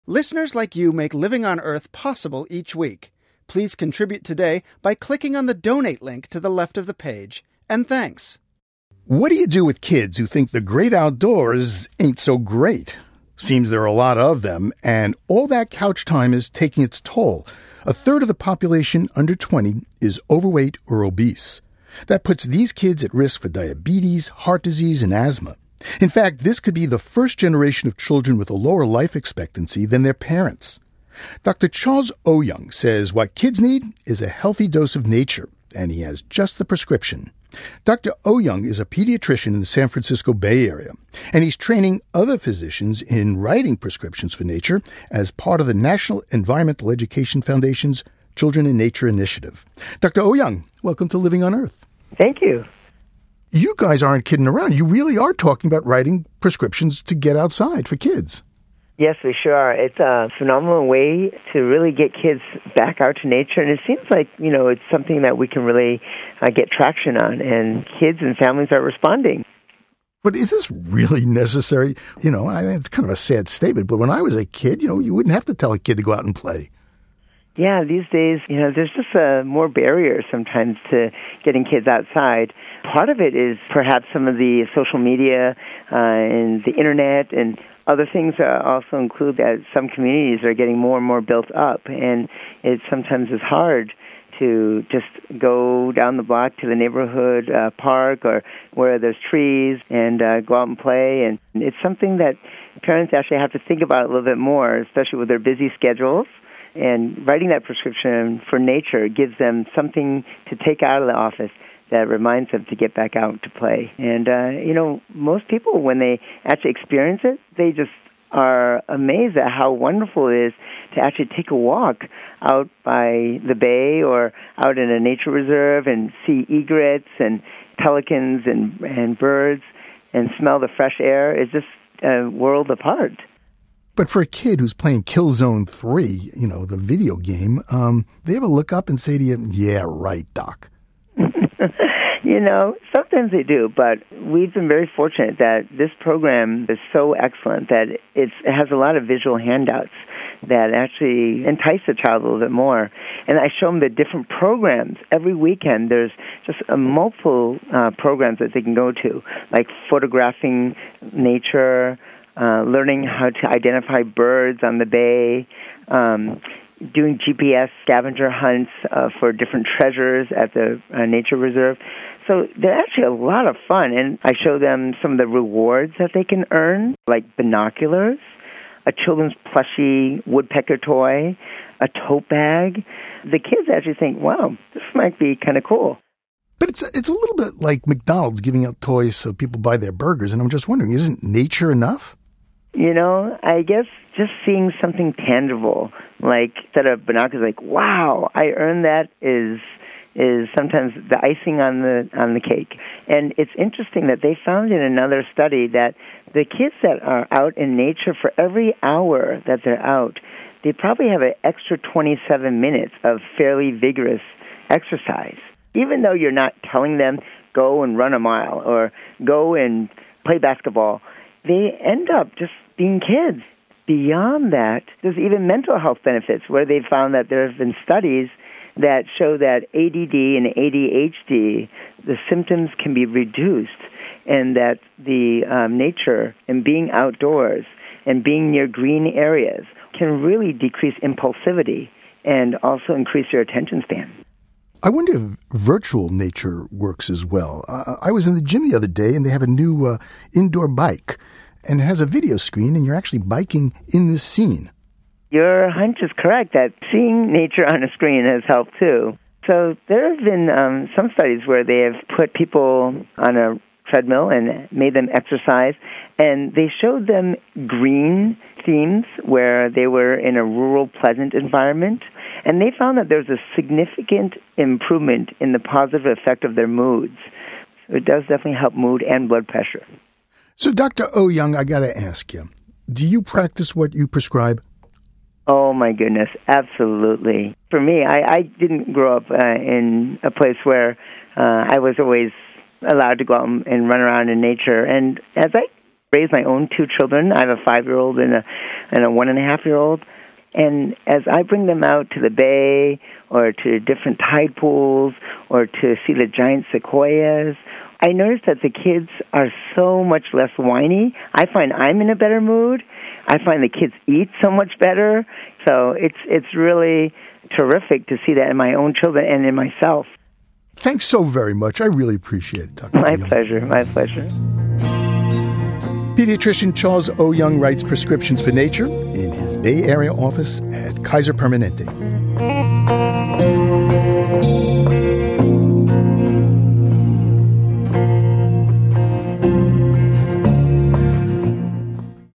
Listeners like you make Living on Earth possible each week. Please contribute today by clicking on the donate link to the left of the page. And thanks. What do you do with kids who think the great outdoors ain't so great? Seems there are a lot of them, and all that couch time is taking its toll. A third of the population under 20 is overweight or obese. That puts these kids at risk for diabetes, heart disease, and asthma. In fact, this could be the first generation of children with a lower life expectancy than their parents. Dr. Charles Oyoung says what kids need is a healthy dose of nature, and he has just the prescription. Dr. Oyoung is a pediatrician in the San Francisco Bay Area, and he's training other physicians in writing prescriptions for nature as part of the National Environmental Education Foundation's Children in Nature Initiative. Dr. Oyoung, welcome to Living on Earth. Thank you. You guys aren't kidding around. You really are talking about writing prescriptions to get outside for kids. Yes, we sure are. It's a phenomenal way to really get kids back out to nature, and it seems like, it's something that we can really get traction on, and kids and families are responding. But is this really necessary? It's kind of a sad statement, but when I was a kid, you wouldn't have to tell a kid to go out and play. Yeah, these days, there's just more barriers sometimes to getting kids outside. Part of it is perhaps some of the social media and the internet, and other things also include that some communities are getting more and more built up, and it sometimes is hard to just go down the block to the neighborhood park or where there's trees and go out and play. And it's something that parents actually have to think about a little bit more, especially with their busy schedules. And writing that prescription for nature gives them something to take out of the office that reminds them to get back out to play. And, most people, when they actually experience it, they just are amazed at how wonderful it is to actually take a walk out by the bay or out in a nature reserve and see egrets and pelicans and birds and smell the fresh air. It's just a world apart. But for a kid who's playing Killzone 3, the video game, they ever look up and say to you, yeah, right, Doc? Sometimes they do, but we've been very fortunate that this program is so excellent that it has a lot of visual handouts that actually entice the child a little bit more. And I show them the different programs. Every weekend there's just multiple programs that they can go to, like photographing nature, learning how to identify birds on the bay, doing GPS scavenger hunts for different treasures at the nature reserve. So they're actually a lot of fun, and I show them some of the rewards that they can earn, like binoculars, a children's plushie woodpecker toy, a tote bag. The kids actually think, wow, this might be kind of cool. But it's a little bit like McDonald's giving out toys so people buy their burgers, and I'm just wondering, isn't nature enough? I guess just seeing something tangible, like set of binoculars, like, wow, I earned that is sometimes the icing on the cake. And it's interesting that they found in another study that the kids that are out in nature, for every hour that they're out, they probably have an extra 27 minutes of fairly vigorous exercise. Even though you're not telling them, go and run a mile or go and play basketball, they end up just being kids. Beyond that, there's even mental health benefits where they've found that there have been studies that show that ADD and ADHD, the symptoms can be reduced, and that the nature and being outdoors and being near green areas can really decrease impulsivity and also increase your attention span. I wonder if virtual nature works as well. I was in the gym the other day, and they have a new indoor bike, and it has a video screen, and you're actually biking in this scene. Your hunch is correct that seeing nature on a screen has helped, too. So there have been some studies where they have put people on a treadmill and made them exercise, and they showed them green themes where they were in a rural, pleasant environment, and they found that there's a significant improvement in the positive effect of their moods. It does definitely help mood and blood pressure. So, Dr. Oyoung, I got to ask you, do you practice what you prescribe? Oh, my goodness, absolutely. For me, I didn't grow up in a place where I was always allowed to go out and run around in nature. And as I raised my own 2 children. I have a 5-year-old and a 1.5-year-old. And as I bring them out to the bay or to different tide pools or to see the giant sequoias, I notice that the kids are so much less whiny. I find I'm in a better mood. I find the kids eat so much better. So it's really terrific to see that in my own children and in myself. Thanks so very much. I really appreciate it, Dr. My Young. pleasure. My pleasure. Pediatrician Charles O. Young writes prescriptions for nature in his Bay Area office at Kaiser Permanente.